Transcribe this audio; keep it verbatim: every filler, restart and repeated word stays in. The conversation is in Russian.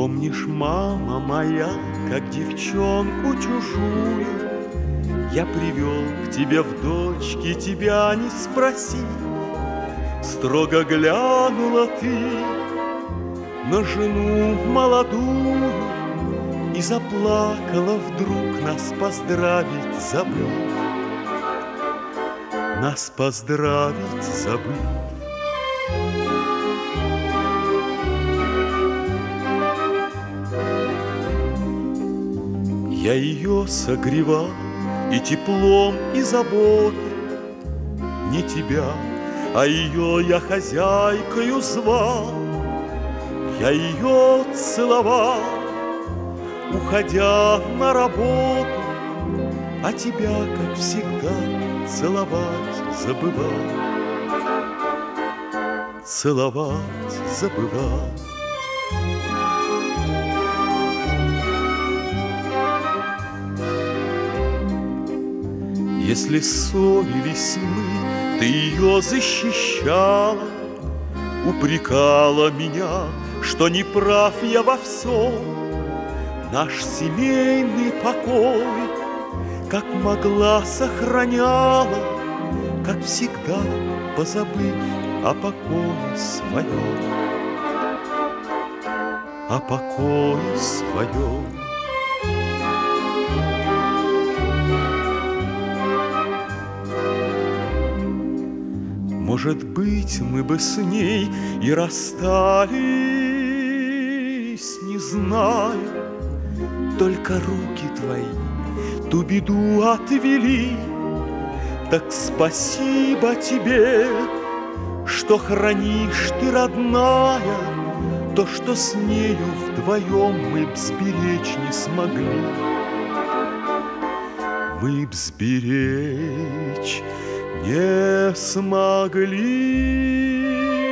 Помнишь, мама моя, как девчонку чужую я привел к тебе в дочки, тебя не спросив. Строго глянула ты на жену молодую и заплакала вдруг, нас поздравить забыв. Нас поздравить забыв. Я ее согревал и теплом, и заботой, не тебя, а ее я хозяйкою звал. Я ее целовал, уходя на работу, а тебя, как всегда, целовать забывал. Целовать забывал. Если ссорились мы, ты ее защищала, упрекала меня, что не прав я во всем. Наш семейный покой, как могла, сохраняла, как всегда, позабыв о покое своем. О покое своем. Может быть, мы бы с ней и расстались, не знаю, только руки твои ту беду отвели. Так спасибо тебе, что хранишь ты, родная, то, что с нею вдвоем мы б сберечь не смогли. Мы б сберечь не смогли.